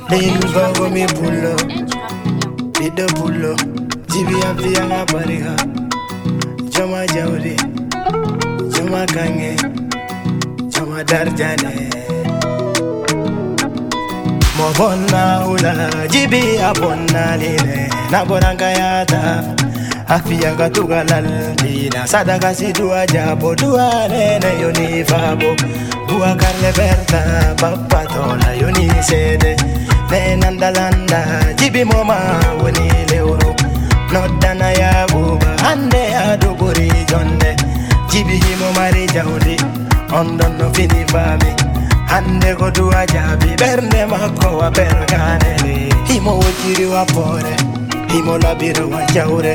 Lil go mi bullo, Bido bullo, Jibi Afia Bariga, Joma Jauri, Joma Kange, Joma Darjane. Mobonna hula, Jibi abonna lile, Naboranga yata, Afia gatuga lalina, Sadaka si dua jabo, dua nene yoni fabo, Bua Carle Berta, Papa Tola yoni sede. Nandalanda, Jibi moma woni leuro, Nodana ya buba, Hande aduburi jonde, Jibi himo mari jaundi, Ondon no fini fami, Hande go du ajabi, Berne mako wa bergane, Himo wotiri wa pore, Himo labiru wa jaure,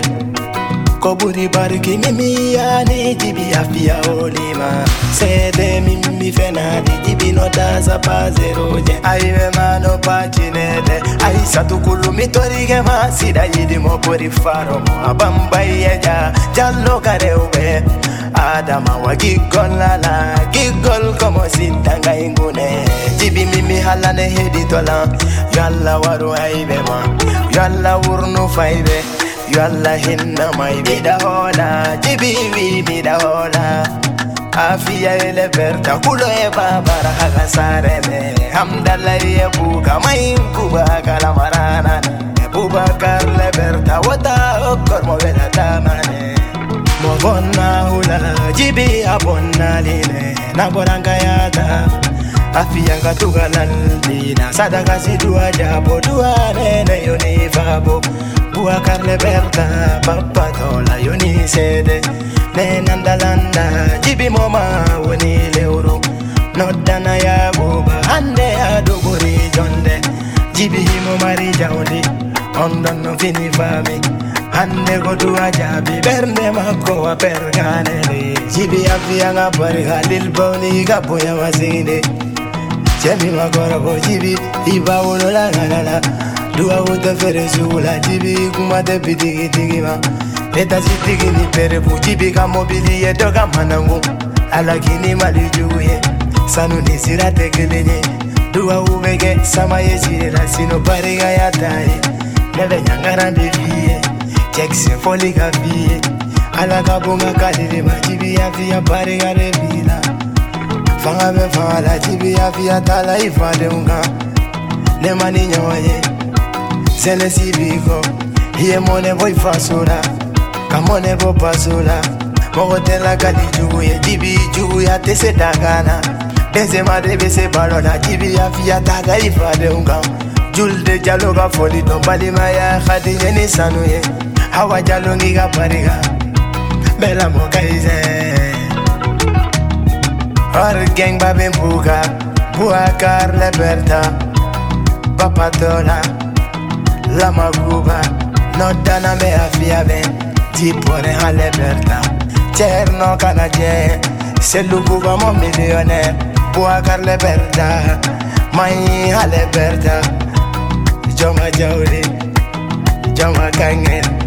Koburi bariki mimi yani Jibi afia olima, Sede mimi fenadi, Jibi no daza pa zero je, Aive mano pachinede, Aisa tukulu mitori gema, Sida yidi mo pori faro mo, Abambai eja, Jallo kareube, Adama wa gigol lala, Gigol como sintanga ingune, Jibi mimi halane hedi tola, Yalla waru aive ma, Yalla urnu faive, Yalla hinna mai bida hola, Jibi bida hola, Afia ele berta kulo e babara haga sareme, Hamdallah ye buka main kuba kala marana, Bubakar le berta wata okor mo bela tamane. Mo bonna hula, Jibi abonna lile, Naboranga yata, Afia gatuga lalina, Sadaka si dua jabo, dua nene yoni fabo, Bua Carle Berta, Papa Tola yoni sede, Nandalanda, Jibi moma woni leuro, Nodana ya buba, Hande aduburi jonde, Jibi himo mari jaundi, Ondon no fini fami, Hande go du ajabi, Berne mako wa bergane, Jibi afia ngapari halil boni gaboya wazine, Jemi magora go Jibi, Iba uno la la, Dua uta fere sula, Jibi kumate pitigi tigima, Eta sitigi ni perepu, Jibi ka mobili ye doga manangu, Alakini mali juye, Sanu ni sirate kelenye, Dua ubege sama ye sirela, Sino pariga ya taye, Neve nyangara devie, Jackson folika vie, Alaka bunga kalilima, Jibi afia pariga revila, Fanga be fala, Jibi afia tala ifade unga, Nemani nyoye, Zene sibiko, Hiye mone boy fasula, Kamone bo pasula, Mogotela kali juye, Jibi juya tese dagana, Beze madebe se balona, Jibi afia tala ifade unga, Julde jaloga foli don balima ya khadi jeni sanuye, Hawa jalongi ga pariga, Bela mokaize, Or gang babin buga, Bua Carle Berta, Papa Tola, Lama Guba, Nodana me afia ben, Tipore hale berta, Cherno Canadien, Selu Guba mon millionnaire, Bua Carle Berta, Mai hale berta, Joma Jauri, Joma Kangen.